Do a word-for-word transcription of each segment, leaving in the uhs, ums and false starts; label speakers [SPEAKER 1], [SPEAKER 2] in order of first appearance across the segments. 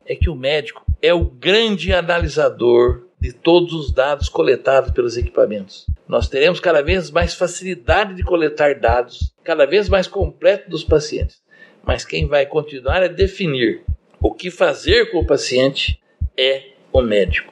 [SPEAKER 1] é que o médico é o grande analisador de todos os dados coletados pelos equipamentos. Nós teremos cada vez mais facilidade de coletar dados, cada vez mais completo dos pacientes. Mas quem vai continuar a definir o que fazer com o paciente é o médico.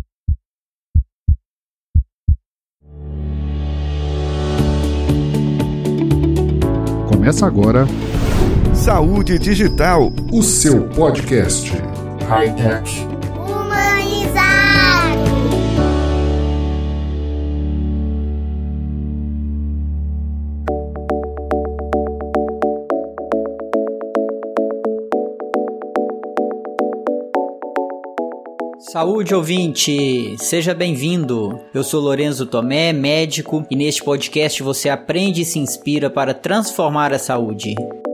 [SPEAKER 2] Começa agora
[SPEAKER 3] Saúde Digital,
[SPEAKER 2] o seu podcast.
[SPEAKER 4] High-tech. Humanizado.
[SPEAKER 5] Saúde, ouvinte! Seja bem-vindo! Eu sou Lorenzo Tomé, médico, e neste podcast você aprende e se inspira para transformar a saúde.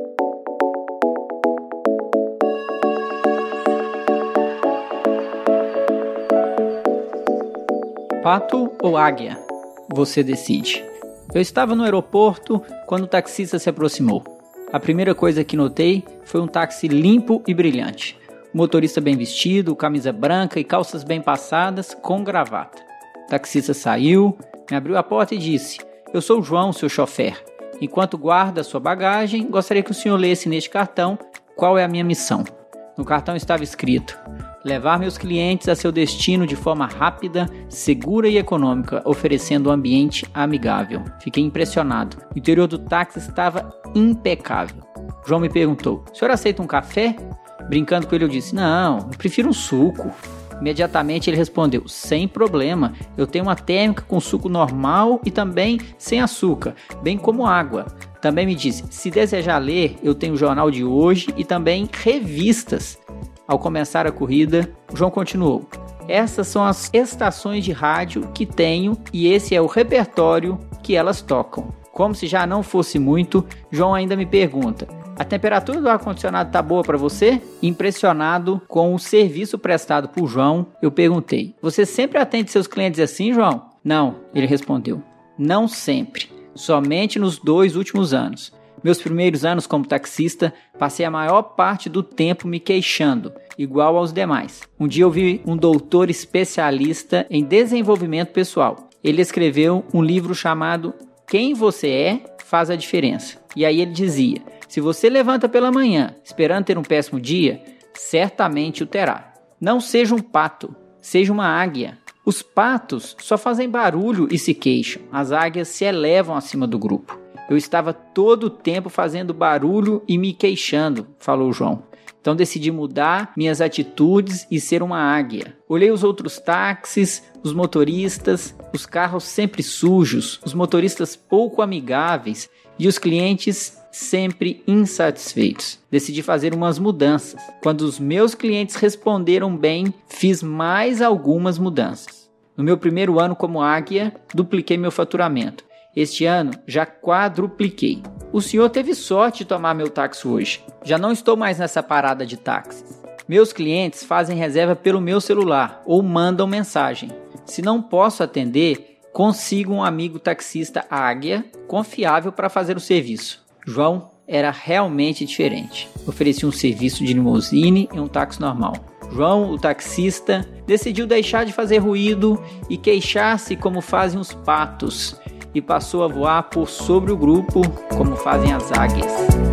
[SPEAKER 5] Pato ou águia? Você decide. Eu estava no aeroporto quando o taxista se aproximou. A primeira coisa que notei foi um táxi limpo e brilhante. O motorista bem vestido, camisa branca e calças bem passadas, com gravata. O taxista saiu, me abriu a porta e disse: "Eu sou o João, seu chofer. Enquanto guarda a sua bagagem, gostaria que o senhor lesse neste cartão qual é a minha missão." No cartão estava escrito: levar meus clientes a seu destino de forma rápida, segura e econômica, oferecendo um ambiente amigável. Fiquei impressionado. O interior do táxi estava impecável. João me perguntou: "O senhor aceita um café?" Brincando com ele, eu disse: "Não, eu prefiro um suco." Imediatamente ele respondeu: "Sem problema, eu tenho uma térmica com suco normal e também sem açúcar, bem como água." Também me disse: "Se desejar ler, eu tenho o jornal de hoje e também revistas." Ao começar a corrida, o João continuou: "Essas são as estações de rádio que tenho e esse é o repertório que elas tocam." Como se já não fosse muito, João ainda me pergunta: "A temperatura do ar-condicionado tá boa para você?" Impressionado com o serviço prestado por João, eu perguntei: "Você sempre atende seus clientes assim, João?" "Não," ele respondeu. "Não sempre. Somente nos dois últimos anos. Meus primeiros anos como taxista, passei a maior parte do tempo me queixando, igual aos demais. Um dia eu vi um doutor especialista em desenvolvimento pessoal. Ele escreveu um livro chamado Quem Você É Faz a Diferença. E aí ele dizia: se você levanta pela manhã esperando ter um péssimo dia, certamente o terá. Não seja um pato, seja uma águia. Os patos só fazem barulho e se queixam. As águias se elevam acima do grupo. Eu estava todo o tempo fazendo barulho e me queixando", falou João. "Então decidi mudar minhas atitudes e ser uma águia. Olhei os outros táxis, os motoristas, os carros sempre sujos, os motoristas pouco amigáveis e os clientes sempre insatisfeitos. Decidi fazer umas mudanças. Quando os meus clientes responderam bem, fiz mais algumas mudanças. No meu primeiro ano como águia, dupliquei meu faturamento. Este ano, já quadrupliquei. O senhor teve sorte de tomar meu táxi hoje. Já não estou mais nessa parada de táxis. Meus clientes fazem reserva pelo meu celular ou mandam mensagem. Se não posso atender, consigo um amigo taxista águia confiável para fazer o serviço." João era realmente diferente. Oferecia um serviço de limusine e um táxi normal. João, o taxista, decidiu deixar de fazer ruído e queixar-se como fazem os patos, e passou a voar por sobre o grupo como fazem as águias.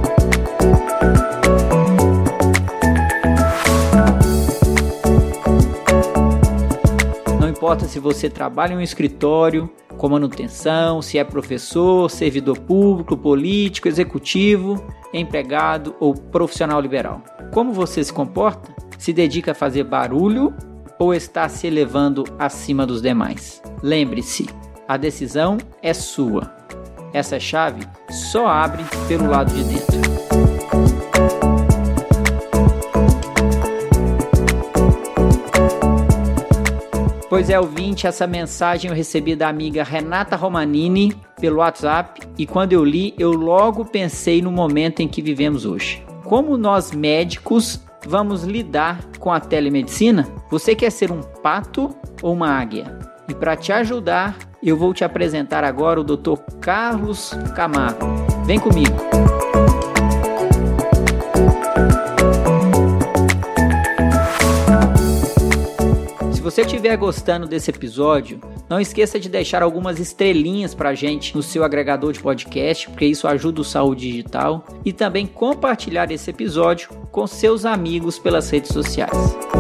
[SPEAKER 5] Não importa se você trabalha em um escritório, com manutenção, se é professor, servidor público, político, executivo, empregado ou profissional liberal. Como você se comporta? Se dedica a fazer barulho ou está se elevando acima dos demais? Lembre-se, a decisão é sua. Essa chave só abre pelo lado de dentro. Pois é, ouvinte, essa mensagem eu recebi da amiga Renata Romanini pelo WhatsApp e quando eu li, eu logo pensei no momento em que vivemos hoje. Como nós médicos vamos lidar com a telemedicina? Você quer ser um pato ou uma águia? E para te ajudar, eu vou te apresentar agora o doutor Carlos Camargo. Vem comigo. você estiver gostando desse episódio, não esqueça de deixar algumas estrelinhas pra gente no seu agregador de podcast, porque isso ajuda o Saúde Digital, e também compartilhar esse episódio com seus amigos pelas redes sociais.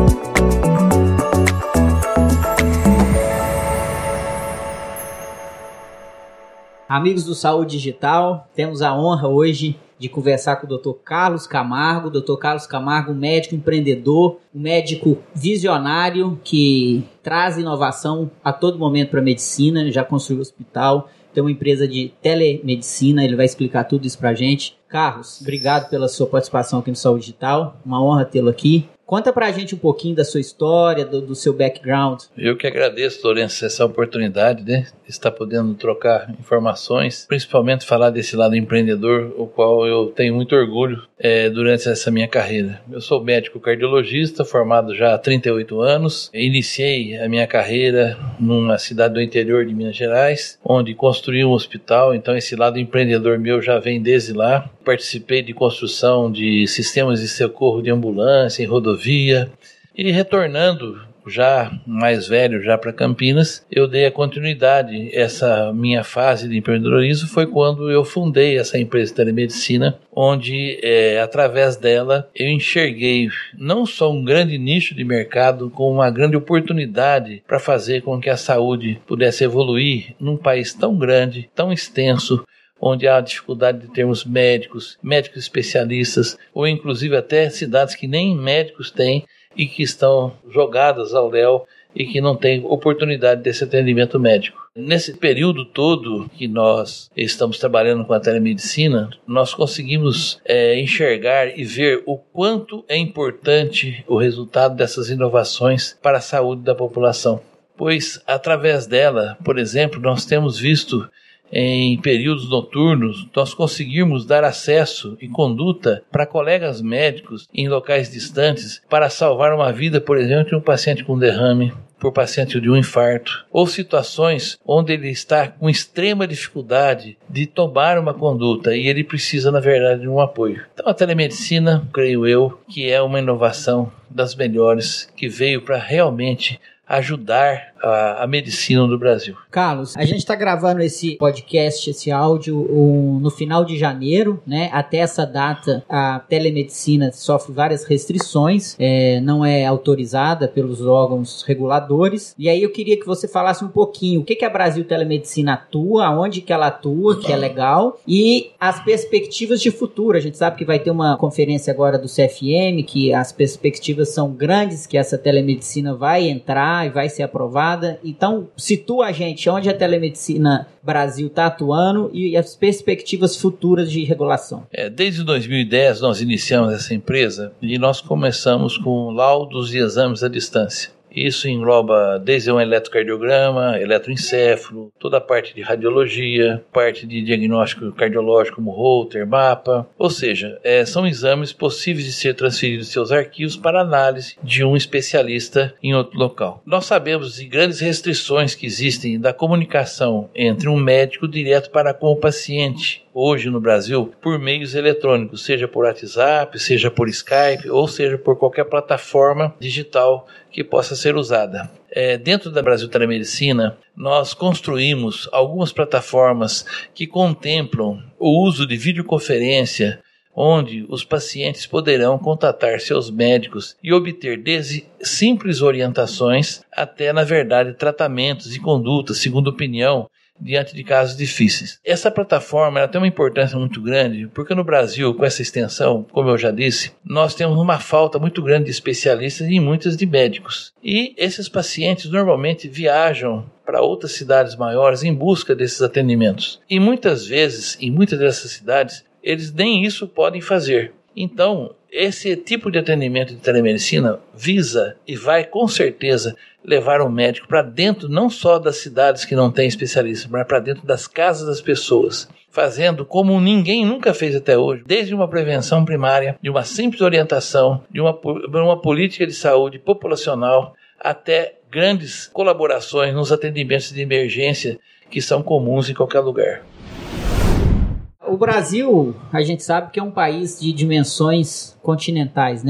[SPEAKER 5] Amigos do Saúde Digital, temos a honra hoje de conversar com o doutor Carlos Camargo. doutor Carlos Camargo, médico empreendedor, um médico visionário que traz inovação a todo momento para a medicina, já construiu hospital, tem uma empresa de telemedicina, ele vai explicar tudo isso para a gente. Carlos, obrigado pela sua participação aqui no Saúde Digital, uma honra tê-lo aqui. Conta pra gente um pouquinho da sua história, do, do seu background.
[SPEAKER 1] Eu que agradeço, Lourenço, essa oportunidade, né, de estar podendo trocar informações, principalmente falar desse lado empreendedor, o qual eu tenho muito orgulho é, durante essa minha carreira. Eu sou médico cardiologista, formado já há trinta e oito anos. Iniciei a minha carreira numa cidade do interior de Minas Gerais, onde construí um hospital, então esse lado empreendedor meu já vem desde lá. Participei de construção de sistemas de socorro de ambulância em rodovia e retornando já mais velho, já para Campinas, eu dei a continuidade. Essa minha fase de empreendedorismo foi quando eu fundei essa empresa de telemedicina, onde é, através dela eu enxerguei não só um grande nicho de mercado, como uma grande oportunidade para fazer com que a saúde pudesse evoluir num país tão grande, tão extenso, onde há dificuldade de termos médicos, médicos especialistas, ou inclusive até cidades que nem médicos têm e que estão jogadas ao léu e que não têm oportunidade desse atendimento médico. Nesse período todo que nós estamos trabalhando com a telemedicina, nós conseguimos é, enxergar e ver o quanto é importante o resultado dessas inovações para a saúde da população. Pois, através dela, por exemplo, nós temos visto em períodos noturnos, nós conseguimos dar acesso e conduta para colegas médicos em locais distantes para salvar uma vida, por exemplo, de um paciente com derrame, por paciente de um infarto, ou situações onde ele está com extrema dificuldade de tomar uma conduta e ele precisa, na verdade, de um apoio. Então, a telemedicina, creio eu, que é uma inovação das melhores que veio para realmente ajudar a, a medicina do Brasil.
[SPEAKER 5] Carlos, a gente está gravando esse podcast, esse áudio, um, no final de janeiro, né? Até essa data, a telemedicina sofre várias restrições, é, não é autorizada pelos órgãos reguladores. E aí eu queria que você falasse um pouquinho o que, que a Brasil Telemedicina atua, onde que ela atua, que é legal, e as perspectivas de futuro. A gente sabe que vai ter uma conferência agora do C F M, que as perspectivas são grandes, que essa telemedicina vai entrar e vai ser aprovada. Então, situa a gente onde a Telemedicina Brasil está atuando e as perspectivas futuras de regulação.
[SPEAKER 1] É, desde dois mil e dez nós iniciamos essa empresa e nós começamos com laudos e exames à distância. Isso engloba desde um eletrocardiograma, eletroencefalo, toda a parte de radiologia, parte de diagnóstico cardiológico como Holter, mapa, ou seja, é, são exames possíveis de ser transferidos seus arquivos para análise de um especialista em outro local. Nós sabemos de grandes restrições que existem da comunicação entre um médico direto para com o paciente, hoje no Brasil, por meios eletrônicos, seja por WhatsApp, seja por Skype, ou seja por qualquer plataforma digital que possa ser usada. É, dentro da Brasil Telemedicina, nós construímos algumas plataformas que contemplam o uso de videoconferência, onde os pacientes poderão contatar seus médicos e obter desde simples orientações até, na verdade, tratamentos e condutas, segundo opinião, diante de casos difíceis. Essa plataforma ela tem uma importância muito grande, porque no Brasil, com essa extensão, como eu já disse, nós temos uma falta muito grande de especialistas e muitas de médicos. E esses pacientes normalmente viajam para outras cidades maiores em busca desses atendimentos. E muitas vezes, em muitas dessas cidades, eles nem isso podem fazer. Então, esse tipo de atendimento de telemedicina visa e vai com certeza levar o médico para dentro não só das cidades que não têm especialistas, mas para dentro das casas das pessoas, fazendo como ninguém nunca fez até hoje, desde uma prevenção primária, de uma simples orientação, de uma, uma política de saúde populacional, até grandes colaborações nos atendimentos de emergência que são comuns em qualquer lugar.
[SPEAKER 5] O Brasil, a gente sabe que é um país de dimensões continentais, né?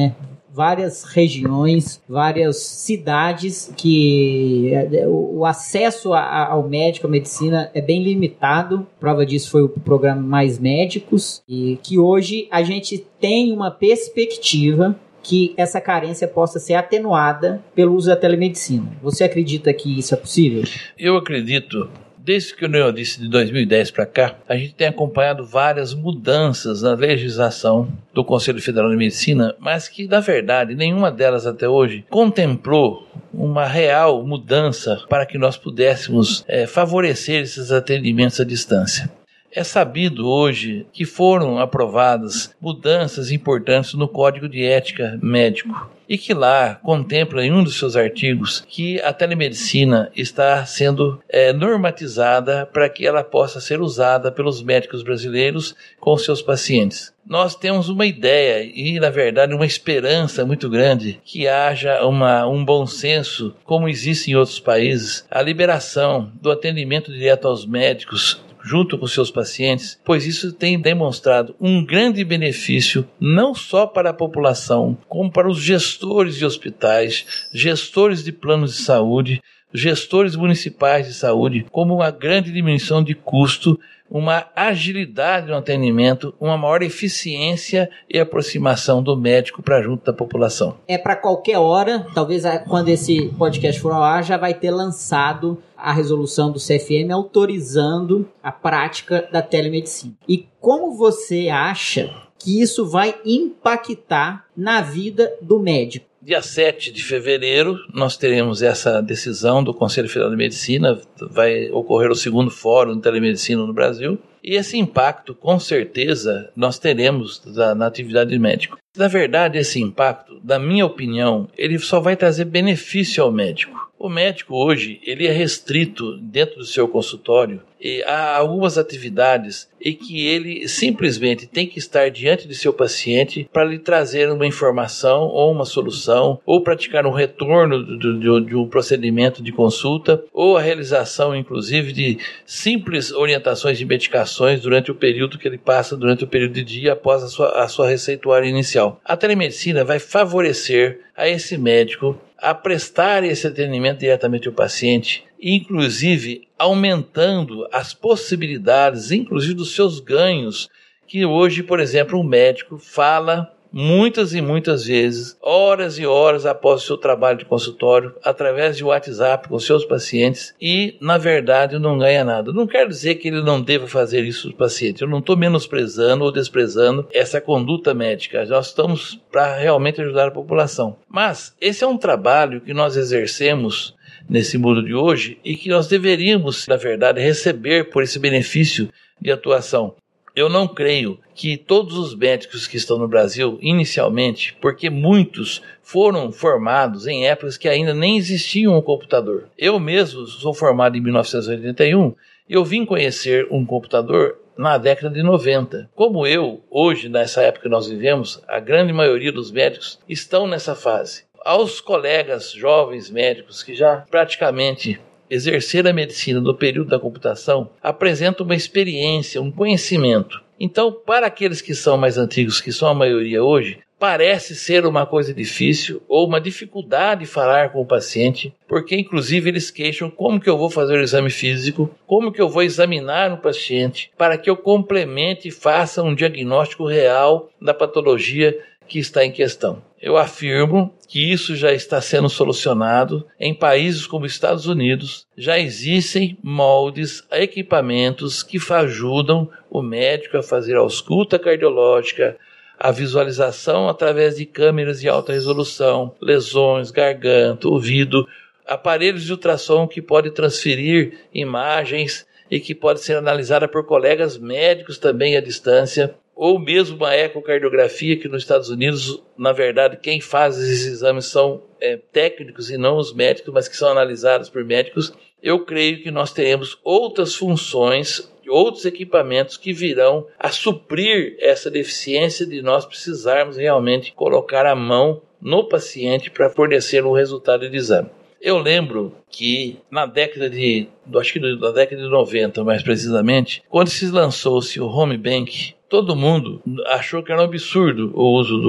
[SPEAKER 5] várias regiões, várias cidades que o acesso ao médico, à medicina é bem limitado. Prova disso foi o programa Mais Médicos, e que hoje a gente tem uma perspectiva que essa carência possa ser atenuada pelo uso da telemedicina. Você acredita que isso é possível?
[SPEAKER 1] Eu acredito. Desde que eu disse de dois mil e dez para cá, a gente tem acompanhado várias mudanças na legislação do Conselho Federal de Medicina, mas que, na verdade, nenhuma delas até hoje contemplou uma real mudança para que nós pudéssemos é, favorecer esses atendimentos à distância. É sabido hoje que foram aprovadas mudanças importantes no Código de Ética Médico e que lá contempla em um dos seus artigos que a telemedicina está sendo é, normatizada para que ela possa ser usada pelos médicos brasileiros com seus pacientes. Nós temos uma ideia e, na verdade, uma esperança muito grande que haja uma, um bom senso, como existe em outros países, a liberação do atendimento direto aos médicos junto com seus pacientes, pois isso tem demonstrado um grande benefício não só para a população, como para os gestores de hospitais, gestores de planos de saúde, gestores municipais de saúde, como uma grande diminuição de custo, uma agilidade no atendimento, uma maior eficiência e aproximação do médico para junto da população.
[SPEAKER 5] É para qualquer hora, talvez quando esse podcast for ao ar, já vai ter lançado a resolução do C F M autorizando a prática da telemedicina. E como você acha que isso vai impactar na vida do médico?
[SPEAKER 1] Dia sete de fevereiro, nós teremos essa decisão do Conselho Federal de Medicina, vai ocorrer o segundo fórum de telemedicina no Brasil, e esse impacto, com certeza, nós teremos na, na atividade de médico. Na verdade, esse impacto, na minha opinião, ele só vai trazer benefício ao médico. O médico hoje, ele é restrito dentro do seu consultório e há algumas atividades em que ele simplesmente tem que estar diante de seu paciente para lhe trazer uma informação ou uma solução, ou praticar um retorno de, de, de um procedimento de consulta, ou a realização, inclusive, de simples orientações de medicações durante o período que ele passa, durante o período de dia após a sua, a sua receituária inicial. A telemedicina vai favorecer a esse médico a prestar esse atendimento diretamente ao paciente, inclusive aumentando as possibilidades, inclusive dos seus ganhos, que hoje, por exemplo, um médico fala muitas e muitas vezes, horas e horas após o seu trabalho de consultório, através de WhatsApp com seus pacientes e, na verdade, não ganha nada. Não quer dizer que ele não deva fazer isso do paciente. Eu não estou menosprezando ou desprezando essa conduta médica. Nós estamos para realmente ajudar a população. Mas esse é um trabalho que nós exercemos nesse mundo de hoje e que nós deveríamos, na verdade, receber por esse benefício de atuação. Eu não creio que todos os médicos que estão no Brasil, inicialmente, porque muitos foram formados em épocas que ainda nem existia um computador. Eu mesmo sou formado em mil novecentos e oitenta e um e eu vim conhecer um computador na década de noventa. Como eu, hoje, nessa época que nós vivemos, a grande maioria dos médicos estão nessa fase. Aos colegas jovens médicos que já praticamente exercer a medicina no período da computação apresenta uma experiência, um conhecimento. Então, para aqueles que são mais antigos, que são a maioria hoje, parece ser uma coisa difícil ou uma dificuldade falar com o paciente, porque inclusive eles queixam como que eu vou fazer o exame físico, como que eu vou examinar o paciente, para que eu complemente e faça um diagnóstico real da patologia que está em questão. Eu afirmo que isso já está sendo solucionado em países como Estados Unidos. Já existem moldes, equipamentos que ajudam o médico a fazer a ausculta cardiológica, a visualização através de câmeras de alta resolução, lesões, garganta, ouvido, aparelhos de ultrassom que podem transferir imagens e que pode ser analisada por colegas médicos também à distância, ou mesmo uma ecocardiografia, que nos Estados Unidos, na verdade, quem faz esses exames são é, técnicos e não os médicos, mas que são analisados por médicos. Eu creio que nós teremos outras funções, outros equipamentos que virão a suprir essa deficiência de nós precisarmos realmente colocar a mão no paciente para fornecer um resultado de exame. Eu lembro que na década de, acho que na década de noventa, mais precisamente, quando se lançou-se o Home Bank, todo mundo achou que era um absurdo o uso do,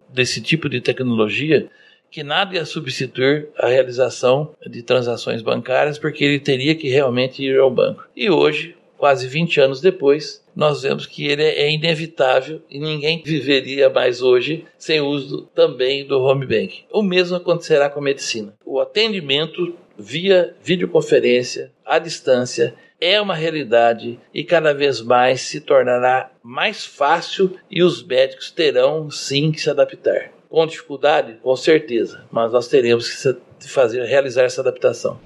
[SPEAKER 1] desse tipo de tecnologia que nada ia substituir a realização de transações bancárias, porque ele teria que realmente ir ao banco. E hoje, quase vinte anos depois, nós vemos que ele é inevitável e ninguém viveria mais hoje sem o uso também do home banking. O mesmo acontecerá com a medicina. O atendimento via videoconferência, à distância, é uma realidade e cada vez mais se tornará mais fácil e os médicos terão sim que se adaptar. Com dificuldade, com certeza, mas nós teremos que fazer, realizar essa adaptação.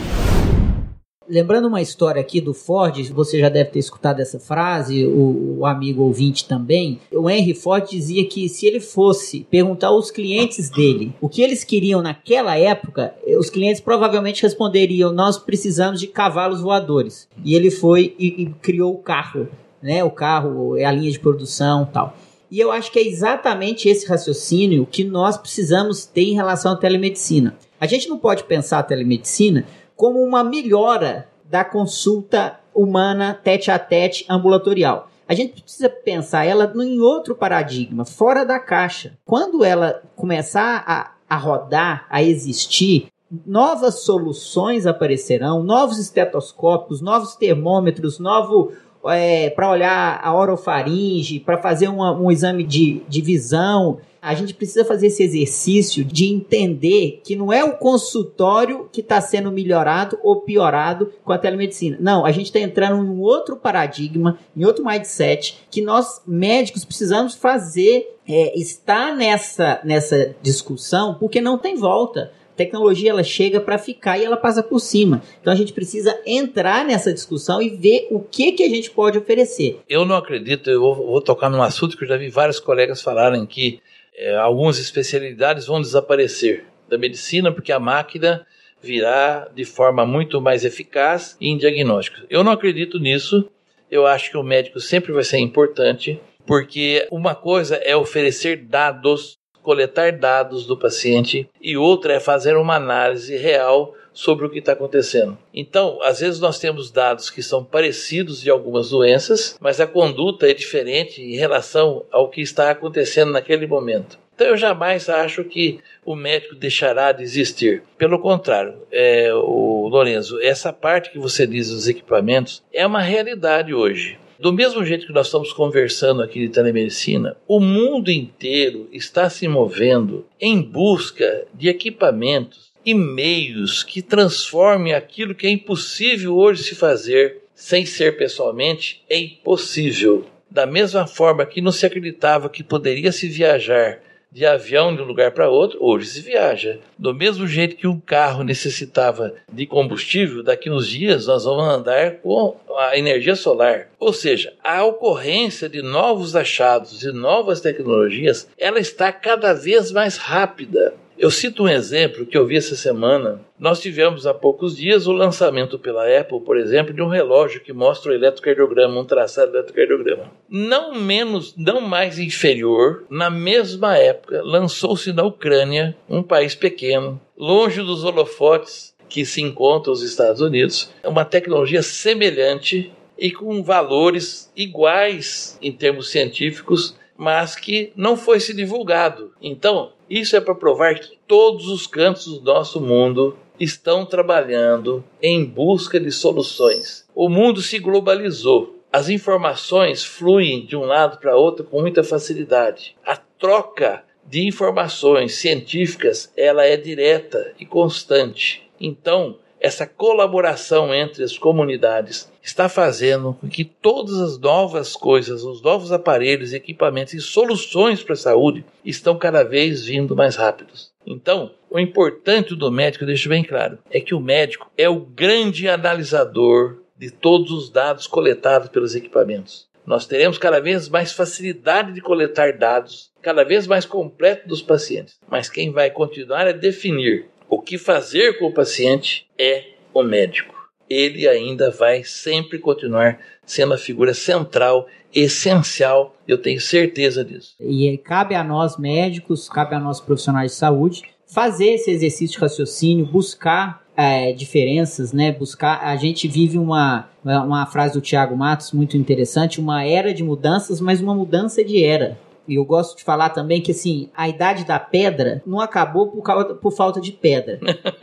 [SPEAKER 5] Lembrando uma história aqui do Ford, você já deve ter escutado essa frase, o, o amigo ouvinte também. O Henry Ford dizia que se ele fosse perguntar aos clientes dele o que eles queriam naquela época, os clientes provavelmente responderiam: nós precisamos de cavalos voadores. E ele foi e, e criou o carro, né? O carro é a linha de produção e tal. E eu acho que é exatamente esse raciocínio que nós precisamos ter em relação à telemedicina. A gente não pode pensar a telemedicina como uma melhora da consulta humana tete-a-tete ambulatorial. A gente precisa pensar ela em outro paradigma, fora da caixa. Quando ela começar a, a rodar, a existir, novas soluções aparecerão, novos estetoscópios, novos termômetros, novo... É, para olhar a orofaringe, para fazer uma, um exame de, de visão. A gente precisa fazer esse exercício de entender que não é o consultório que está sendo melhorado ou piorado com a telemedicina. Não, a gente está entrando em um outro paradigma, em outro mindset, que nós médicos precisamos fazer, é, estar nessa, nessa discussão, porque não tem volta. A tecnologia ela chega para ficar e ela passa por cima. Então a gente precisa entrar nessa discussão e ver o que, que a gente pode oferecer.
[SPEAKER 1] Eu não acredito, eu vou, vou tocar num assunto que eu já vi vários colegas falarem que é, algumas especialidades vão desaparecer da medicina porque a máquina virá de forma muito mais eficaz em diagnósticos. Eu não acredito nisso. Eu acho que o médico sempre vai ser importante, porque uma coisa é oferecer dados, coletar dados do paciente, e outra é fazer uma análise real sobre o que está acontecendo. Então, às vezes nós temos dados que são parecidos de algumas doenças, mas a conduta é diferente em relação ao que está acontecendo naquele momento. Então eu jamais acho que o médico deixará de existir. Pelo contrário, é, o Lorenzo, essa parte que você diz dos equipamentos é uma realidade hoje. Do mesmo jeito que nós estamos conversando aqui de telemedicina, o mundo inteiro está se movendo em busca de equipamentos e meios que transformem aquilo que é impossível hoje se fazer sem ser pessoalmente, é impossível. Da mesma forma que não se acreditava que poderia se viajar de avião de um lugar para outro, hoje se viaja. Do mesmo jeito que um carro necessitava de combustível, daqui uns dias nós vamos andar com a energia solar. Ou seja, a ocorrência de novos achados e novas tecnologias, ela está cada vez mais rápida. Eu cito um exemplo que eu vi essa semana. Nós tivemos há poucos dias o lançamento pela Apple, por exemplo, de um relógio que mostra o eletrocardiograma, um traçado de eletrocardiograma. Não menos, não mais inferior, na mesma época, lançou-se na Ucrânia, um país pequeno, longe dos holofotes que se encontram os Estados Unidos, uma tecnologia semelhante e com valores iguais em termos científicos, mas que não foi se divulgado. Então, isso é para provar que todos os cantos do nosso mundo estão trabalhando em busca de soluções. O mundo se globalizou. As informações fluem de um lado para outro com muita facilidade. A troca de informações científicas, ela é direta e constante. Então, essa colaboração entre as comunidades está fazendo com que todas as novas coisas, os novos aparelhos, equipamentos e soluções para a saúde estão cada vez vindo mais rápidos. Então, o importante do médico, eu deixo bem claro, é que o médico é o grande analisador de todos os dados coletados pelos equipamentos. Nós teremos cada vez mais facilidade de coletar dados, cada vez mais completo dos pacientes. Mas quem vai continuar a definir o que fazer com o paciente é o médico. Ele ainda vai sempre continuar sendo a figura central, essencial, eu tenho certeza disso.
[SPEAKER 5] E cabe a nós médicos, cabe a nós profissionais de saúde, fazer esse exercício de raciocínio, buscar é, diferenças, né? Buscar, a gente vive uma, uma frase do Tiago Matos muito interessante, uma era de mudanças, mas uma mudança de era. E eu gosto de falar também que, assim, a idade da pedra não acabou por, causa, por falta de pedra.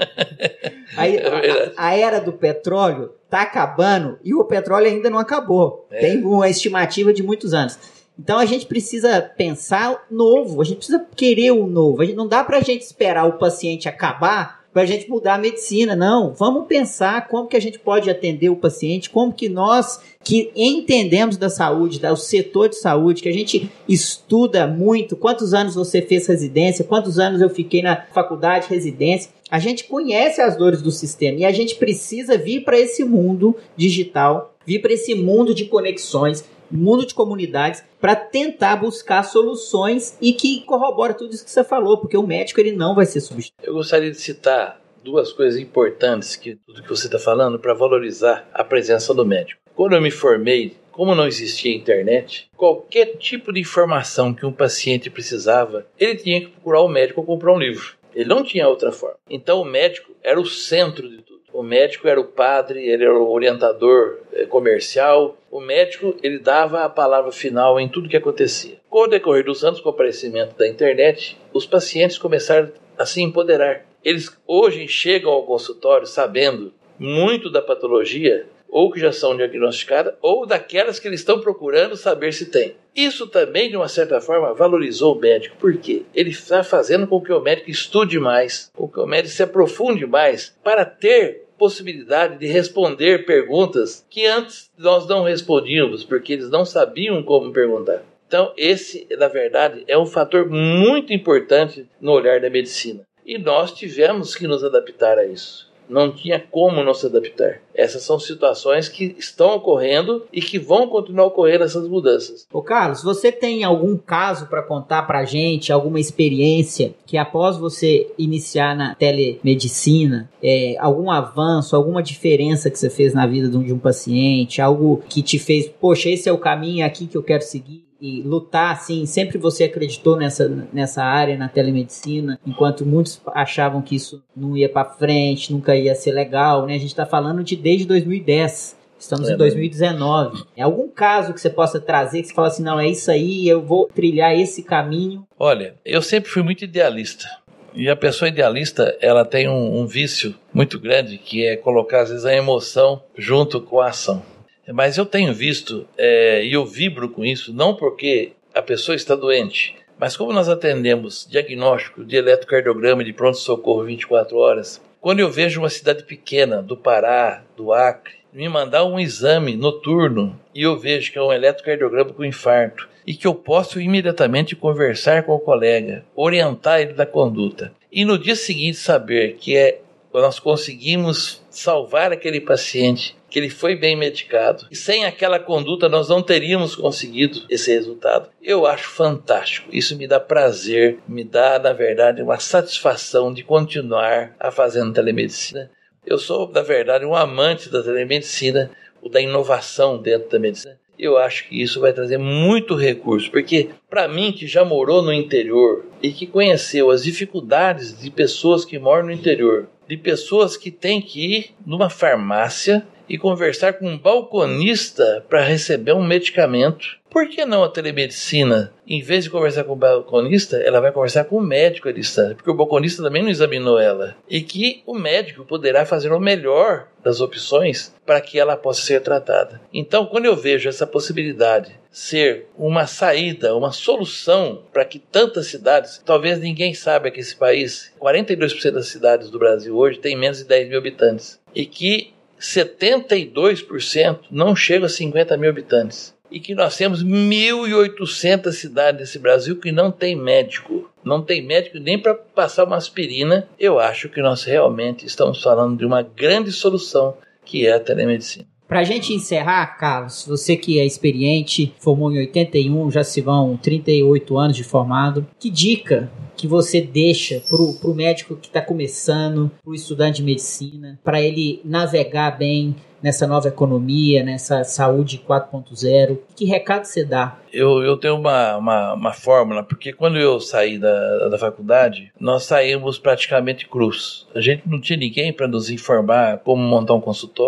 [SPEAKER 5] Aí, a, a era do petróleo está acabando e o petróleo ainda não acabou. É. Tem uma estimativa de muitos anos. Então a gente precisa pensar novo, a gente precisa querer o novo. A gente, não dá para a gente esperar o paciente acabar para a gente mudar a medicina, não. Vamos pensar como que a gente pode atender o paciente, como que nós que entendemos da saúde, do setor de saúde, que a gente estuda muito, quantos anos você fez residência, quantos anos eu fiquei na faculdade de residência, a gente conhece as dores do sistema e a gente precisa vir para esse mundo digital, vir para esse mundo de conexões, mundo de comunidades, para tentar buscar soluções e que corrobora tudo isso que você falou, porque o médico ele não vai ser substituído.
[SPEAKER 1] Eu gostaria de citar duas coisas importantes que tudo que você está falando para valorizar a presença do médico. Quando eu me formei, como não existia internet, qualquer tipo de informação que um paciente precisava, ele tinha que procurar o médico ou comprar um livro. Ele não tinha outra forma. Então o médico era o centro de tudo. O médico era o padre, ele era o orientador comercial. O médico, ele dava a palavra final em tudo que acontecia. Com o decorrer dos anos, com o aparecimento da internet, os pacientes começaram a se empoderar. Eles hoje chegam ao consultório sabendo muito da patologia, ou que já são diagnosticadas, ou daquelas que eles estão procurando saber se tem. Isso também, de uma certa forma, valorizou o médico. Por quê? Ele está fazendo com que o médico estude mais, com que o médico se aprofunde mais, para ter possibilidade de responder perguntas que antes nós não respondíamos, porque eles não sabiam como perguntar. Então, esse, na verdade, é um fator muito importante no olhar da medicina. E nós tivemos que nos adaptar a isso. Não tinha como não se adaptar. Essas são situações que estão ocorrendo e que vão continuar ocorrendo essas mudanças.
[SPEAKER 5] Ô Carlos, você tem algum caso para contar para a gente, alguma experiência que após você iniciar na telemedicina, é, algum avanço, alguma diferença que você fez na vida de um, de um paciente, algo que te fez, poxa, esse é o caminho aqui que eu quero seguir? E lutar, assim, sempre você acreditou nessa, nessa área, na telemedicina, enquanto muitos achavam que isso não ia para frente, nunca ia ser legal, né? A gente está falando de desde dois mil e dez, estamos é, em dois mil e dezenove. É algum caso que você possa trazer, que você fala assim, não, é isso aí, eu vou trilhar esse caminho?
[SPEAKER 1] Olha, eu sempre fui muito idealista. E a pessoa idealista, ela tem um, um vício muito grande, que é colocar, às vezes, a emoção junto com a ação. Mas eu tenho visto, é, e eu vibro com isso, não porque a pessoa está doente, mas como nós atendemos diagnóstico de eletrocardiograma de pronto-socorro vinte e quatro horas, quando eu vejo uma cidade pequena, do Pará, do Acre, me mandar um exame noturno e eu vejo que é um eletrocardiograma com infarto e que eu posso imediatamente conversar com o colega, orientar ele da conduta, e no dia seguinte saber que é, nós conseguimos salvar aquele paciente, que ele foi bem medicado, e sem aquela conduta nós não teríamos conseguido esse resultado. Eu acho fantástico, isso me dá prazer, me dá, na verdade, uma satisfação de continuar a fazendo telemedicina. Eu sou, na verdade, um amante da telemedicina, da inovação dentro da medicina. Eu acho que isso vai trazer muito recurso, porque para mim que já morou no interior e que conheceu as dificuldades de pessoas que moram no interior, de pessoas que têm que ir numa farmácia e conversar com um balconista para receber um medicamento. Por que não a telemedicina, em vez de conversar com o balconista, ela vai conversar com o médico à distância? Porque o balconista também não examinou ela. E que o médico poderá fazer o melhor das opções para que ela possa ser tratada. Então, quando eu vejo essa possibilidade ser uma saída, uma solução para que tantas cidades, talvez ninguém saiba que esse país, quarenta e dois por cento das cidades do Brasil hoje tem menos de dez mil habitantes. E que setenta e dois por cento não chega a cinquenta mil habitantes. E que nós temos mil e oitocentas cidades nesse Brasil que não tem médico. Não tem médico nem para passar uma aspirina. Eu acho que nós realmente estamos falando de uma grande solução, que é a telemedicina.
[SPEAKER 5] Para a gente encerrar, Carlos, você que é experiente, formou em oitenta e um, já se vão trinta e oito anos de formado, que dica que você deixa pro, pro médico que está começando, pro estudante de medicina, para ele navegar bem nessa nova economia, nessa saúde quatro ponto zero? Que recado você dá?
[SPEAKER 1] Eu, eu tenho uma, uma, uma fórmula, porque quando eu saí da, da faculdade, nós saímos praticamente crus. A gente não tinha ninguém para nos informar como montar um consultório,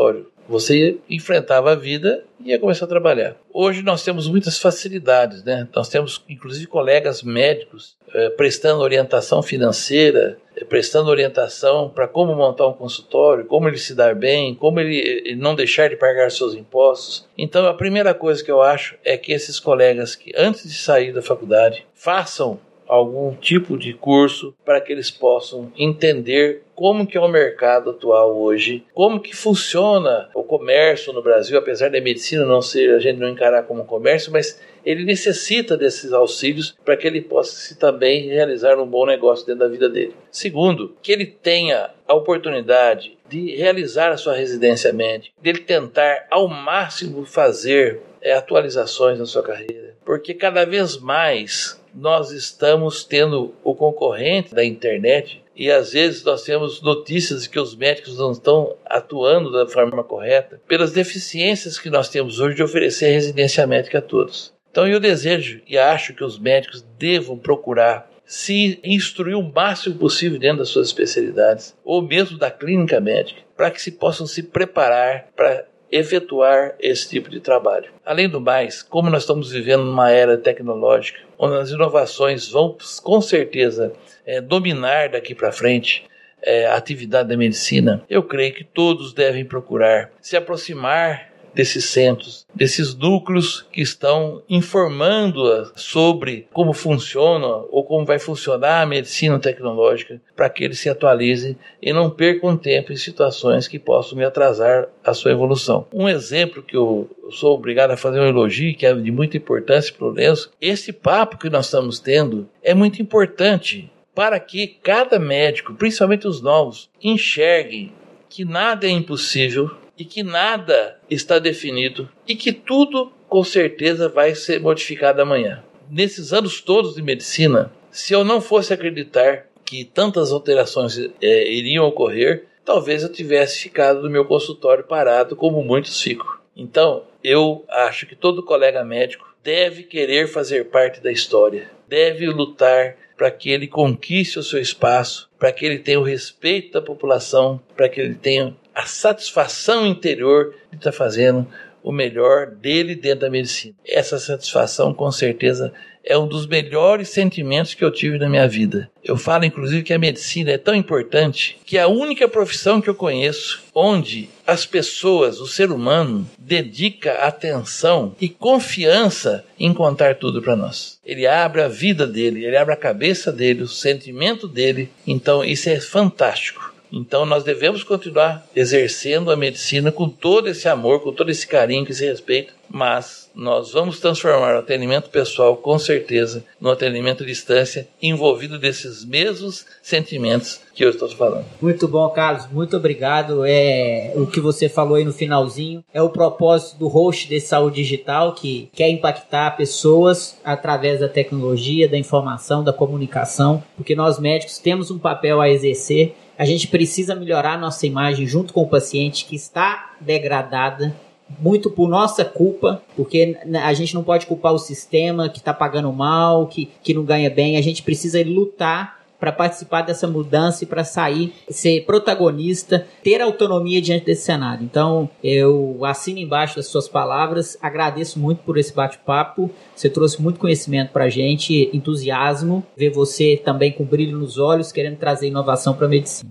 [SPEAKER 1] Você enfrentava a vida e ia começar a trabalhar. Hoje nós temos muitas facilidades, né? Nós temos, inclusive, colegas médicos eh, prestando orientação financeira, eh, prestando orientação para como montar um consultório, como ele se dar bem, como ele, ele não deixar de pagar seus impostos. Então, a primeira coisa que eu acho é que esses colegas que, antes de sair da faculdade, façam algum tipo de curso para que eles possam entender como que é o mercado atual hoje, como que funciona o comércio no Brasil, apesar da medicina não ser, a gente não encarar como comércio, mas ele necessita desses auxílios para que ele possa se também realizar um bom negócio dentro da vida dele. Segundo, que ele tenha a oportunidade de realizar a sua residência médica, de ele tentar ao máximo fazer é, atualizações na sua carreira, porque cada vez mais nós estamos tendo o concorrente da internet e às vezes nós temos notícias de que os médicos não estão atuando da forma correta pelas deficiências que nós temos hoje de oferecer residência médica a todos. Então eu desejo e acho que os médicos devam procurar se instruir o máximo possível dentro das suas especialidades ou mesmo da clínica médica para que se possam se preparar para efetuar esse tipo de trabalho. Além do mais, como nós estamos vivendo numa era tecnológica, onde as inovações vão com certeza é, dominar daqui para frente é, a atividade da medicina, eu creio que todos devem procurar se aproximar desses centros, desses núcleos que estão informando sobre como funciona ou como vai funcionar a medicina tecnológica para que eles se atualizem e não percam tempo em situações que possam me atrasar a sua evolução. Um exemplo que eu sou obrigado a fazer um elogio, que é de muita importância para o Lenço, esse papo que nós estamos tendo é muito importante para que cada médico, principalmente os novos, enxerguem que nada é impossível e que nada está definido e que tudo, com certeza, vai ser modificado amanhã. Nesses anos todos de medicina, se eu não fosse acreditar que tantas alterações é, iriam ocorrer, talvez eu tivesse ficado no meu consultório parado, como muitos ficam. Então, eu acho que todo colega médico deve querer fazer parte da história, deve lutar para que ele conquiste o seu espaço, para que ele tenha o respeito da população, para que ele tenha a satisfação interior de estar fazendo o melhor dele dentro da medicina. Essa satisfação, com certeza, é um dos melhores sentimentos que eu tive na minha vida. Eu falo, inclusive, que a medicina é tão importante que é a única profissão que eu conheço onde as pessoas, o ser humano, dedica atenção e confiança em contar tudo para nós. Ele abre a vida dele, ele abre a cabeça dele, o sentimento dele. Então, isso é fantástico. Então nós devemos continuar exercendo a medicina com todo esse amor, com todo esse carinho, com esse respeito, mas nós vamos transformar o atendimento pessoal, com certeza, no atendimento à distância, envolvido desses mesmos sentimentos que eu estou falando.
[SPEAKER 5] Muito bom, Carlos, muito obrigado. É, o que você falou aí no finalzinho é o propósito do host desse Saúde Digital, que quer impactar pessoas através da tecnologia, da informação, da comunicação, porque nós médicos temos um papel a exercer. A gente precisa melhorar a nossa imagem junto com o paciente que está degradada, muito por nossa culpa, porque a gente não pode culpar o sistema que está pagando mal, que, que não ganha bem. A gente precisa lutar para participar dessa mudança e para sair, ser protagonista, ter autonomia diante desse cenário. Então, eu assino embaixo das suas palavras, agradeço muito por esse bate-papo, você trouxe muito conhecimento para a gente, entusiasmo, ver você também com brilho nos olhos, querendo trazer inovação para a medicina.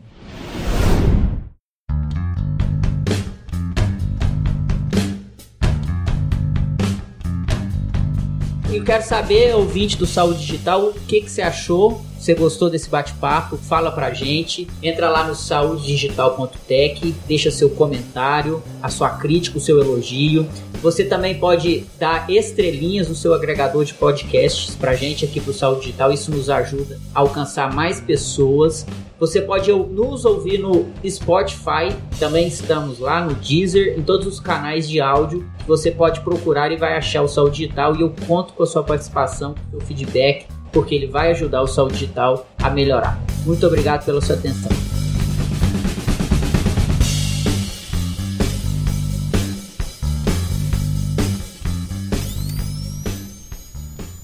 [SPEAKER 5] Eu quero saber, ouvinte do Saúde Digital, o que, que você achou? Você gostou desse bate-papo? Fala pra gente. Entra lá no saúde digital ponto tech, deixa seu comentário, a sua crítica, o seu elogio. Você também pode dar estrelinhas no seu agregador de podcasts pra gente aqui pro Saúde Digital. Isso nos ajuda a alcançar mais pessoas. Você pode nos ouvir no Spotify, também estamos lá no Deezer, em todos os canais de áudio. Você pode procurar e vai achar o Saúde Digital, e eu conto com a sua participação, com o seu feedback, porque ele vai ajudar o Saúde Digital a melhorar. Muito obrigado pela sua atenção.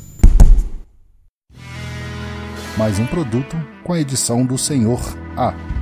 [SPEAKER 2] Mais um produto com a edição do Senhor A.